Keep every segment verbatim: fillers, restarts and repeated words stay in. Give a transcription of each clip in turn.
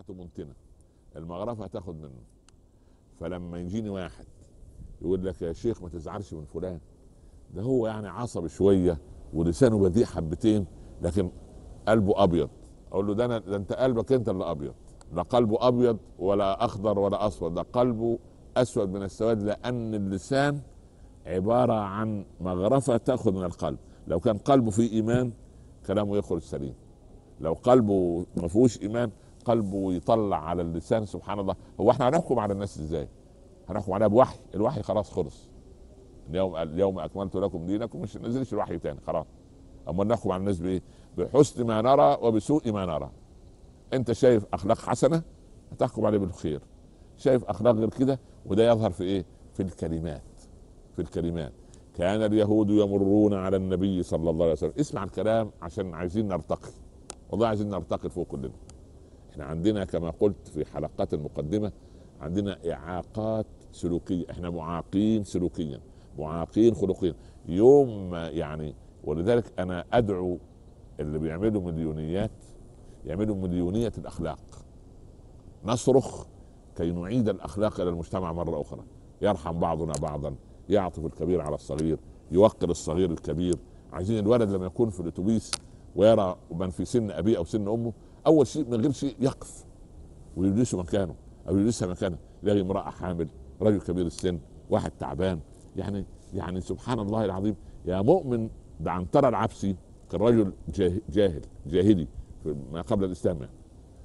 بتاعته منتنه، المغرفه هتاخد منه. فلما يجيني واحد يقول لك يا شيخ ما تزعلش من فلان، ده هو يعني عصبي شويه ولسانه بذيء حبتين لكن قلبه ابيض، اقول له ده انا، ده انت قلبك انت اللي ابيض، لا قلبه ابيض ولا اخضر ولا اصفر، ده قلبه اسود من السواد، لان اللسان عباره عن مغرفه تاخذ من القلب. لو كان قلبه فيه ايمان كلامه يخرج سليم، لو قلبه ما فيهوش ايمان قلبه يطلع على اللسان. سبحان الله. هو احنا هنحكم على الناس ازاي؟ هنحكم عليها بوحي؟ الوحي خلاص خلص، اليوم اليوم اكملت لكم دينكم، مش نزلش الوحي تاني خلاص. اما نحكم على الناس بايه؟ بحسن ما نرى وبسوء ما نرى. انت شايف اخلاق حسنه هتحكم عليه بالخير، شايف اخلاق غير كده، وده يظهر في ايه؟ في الكلمات. في الكلمات. كان اليهود يمرون على النبي صلى الله عليه وسلم. اسمع الكلام عشان عايزين نرتقي، والله عايزين نرتقي فوق كلنا. احنا عندنا كما قلت في حلقات المقدمه عندنا اعاقات سلوكيه، احنا معاقين سلوكيا، معاقين خلقيا. يوم ما يعني، ولذلك انا ادعو اللي بيعملوا مليونيات يعملوا مليونيه الاخلاق. نصرخ كي نعيد الاخلاق الى المجتمع مره اخرى، يرحم بعضنا بعضا، يعطف الكبير على الصغير، يوقر الصغير الكبير. عايزين الولد لما يكون في الاتوبيس ويرى من في سن ابيه او سن امه، اول شيء من غير شيء يقف ويجلسه مكانه او يجلسها مكانه. يلاقي امراه حامل، رجل كبير السن، واحد تعبان، يعني يعني سبحان الله العظيم. يا مؤمن، ده عنترة العبسي كان رجل جاهل جاهلي في ما قبل الاسلام يعني.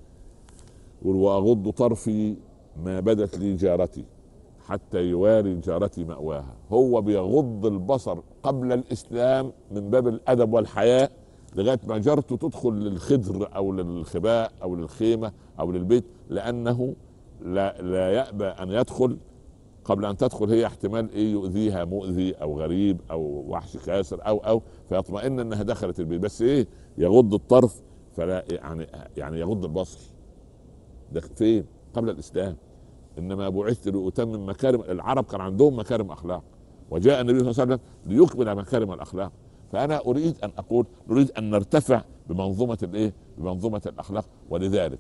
واغض طرفي ما بدت لي جارتي حتى يواري جارتي مأواها. هو بيغض البصر قبل الاسلام من باب الادب والحياء لغايه ما جارته تدخل للخدر او للخباء او للخيمه او للبيت، لانه لا, لا يأبى ان يدخل قبل ان تدخل هي، احتمال ايه يؤذيها مؤذي او غريب او وحش كاسر او او فيطمئن انها دخلت البيت. بس ايه؟ يغض الطرف، فلا يعني يعني يغض البصر. ده فين؟ قبل الاسلام. انما بعثت لاتمم مكارم. العرب كان عندهم مكارم اخلاق، وجاء النبي صلى الله عليه وسلم ليكمل مكارم الاخلاق. فانا اريد ان اقول نريد ان نرتفع بمنظومه الايه؟ بمنظومه الاخلاق. ولذلك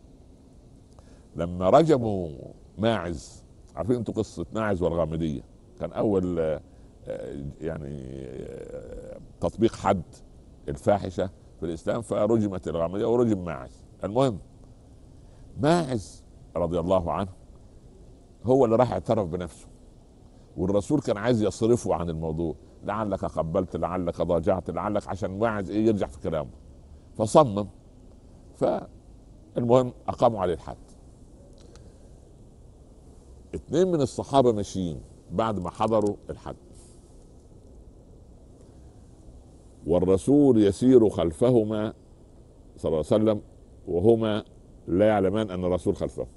لما رجموا ماعز، عارفين انتوا قصه ماعز والغامديه؟ كان اول يعني تطبيق حد الفاحشه في الاسلام، فرجمت الغامديه ورجم ماعز. المهم ماعز رضي الله عنه هو اللي راح اعترف بنفسه، والرسول كان عايز يصرفه عن الموضوع، لعلك قبلت، لعلك ضاجعت، لعلك، عشان واعز ايه يرجع في كلامه. فصمم. فالمهم اقاموا عليه الحد. اثنين من الصحابه ماشيين بعد ما حضروا الحد، والرسول يسير خلفهما صلى الله عليه وسلم وهما لا يعلمان ان الرسول خلفه.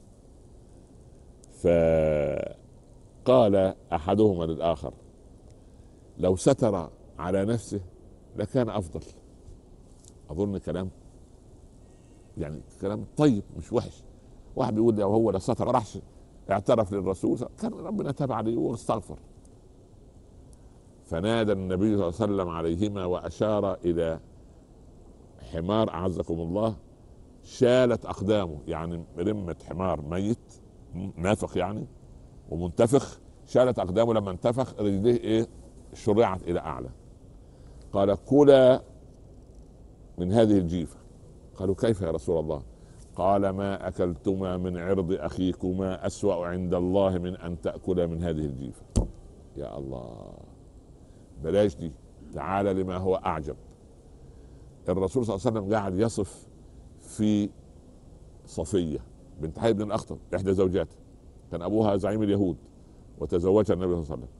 فقال احدهما للاخر لو ستر على نفسه لكان افضل. اظن كلام يعني كلام طيب مش وحش. واحد بيقول لو هو لا ستر راحش اعترف للرسول كان ربنا تاب عليه واستغفر. فنادى النبي صلى الله عليه وسلم عليهما واشار الى حمار اعزكم الله شالت اقدامه، يعني رمة حمار ميت نافخ يعني ومنتفخ، شالت اقدامه لما انتفخ رجليه ايه؟ شرعت الى اعلى. قال كلا من هذه الجيفة. قالوا كيف يا رسول الله؟ قال ما اكلتما من عرض اخيكما اسوأ عند الله من ان تأكلا من هذه الجيفة. يا الله، بلاش دي، تعال لما هو اعجب. الرسول صلى الله عليه وسلم قاعد يصف في صفية بنت حي بن الاخطب احدى زوجاته، كان ابوها زعيم اليهود وتزوجها النبي صلى الله عليه وسلم.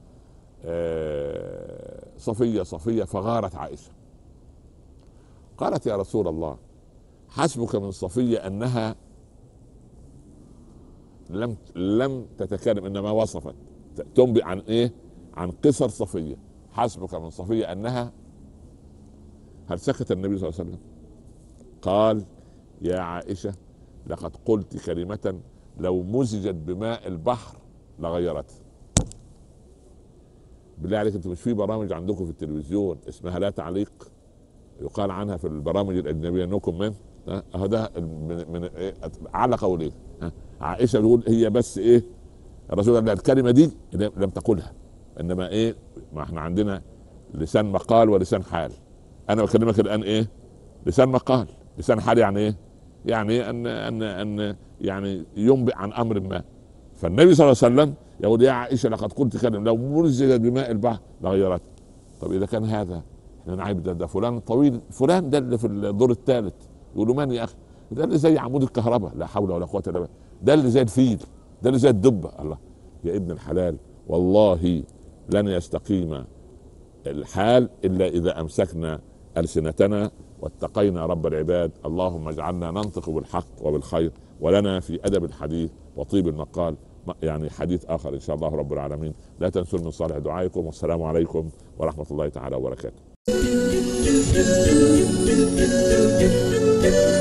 آه صفية صفية فغارت عائشة، قالت يا رسول الله حسبك من صفية انها لم لم تتكلم، انما وصفت تنبئ عن ايه؟ عن قصر صفية. حسبك من صفية انها. هل سكت النبي صلى الله عليه وسلم؟ قال يا عائشة لقد قلت كلمة لو مزجت بماء البحر لغيرته. بالله عليك، انتوا مش في برامج عندكم في التلفزيون اسمها لا تعليق؟ يقال عنها في البرامج الاجنبيه نو كومنت. هذا من, من إيه على قولين. عائشه بيقول هي بس ايه الرسول قال الكلمه دي لم تقولها، انما ايه ما احنا عندنا لسان مقال ولسان حال. انا بكلمك الان ايه لسان مقال، لسان حال يعني ايه؟ يعني ان ان ان يعني ينبئ عن امر ما. فالنبي صلى الله عليه وسلم يقول يا عائشه لقد قلت كلمه لو مزجت بماء البحر لغيرت. طب اذا كان هذا احنا نعيب ده, ده فلان طويل، فلان ده اللي في الدور الثالث، يقولوا من يا اخي؟ ده اللي زي عمود الكهرباء، لا حول ولا قوه الا بالله. ده اللي زي الفيل، ده اللي زي الدبه. الله يا ابن الحلال، والله لن يستقيم الحال الا اذا امسكنا السنتنا واتقينا رب العباد. اللهم اجعلنا ننطق بالحق وبالخير، ولنا في ادب الحديث وطيب المقال يعني حديث اخر ان شاء الله رب العالمين. لا تنسوا من صالح دعائكم، والسلام عليكم ورحمه الله تعالى وبركاته.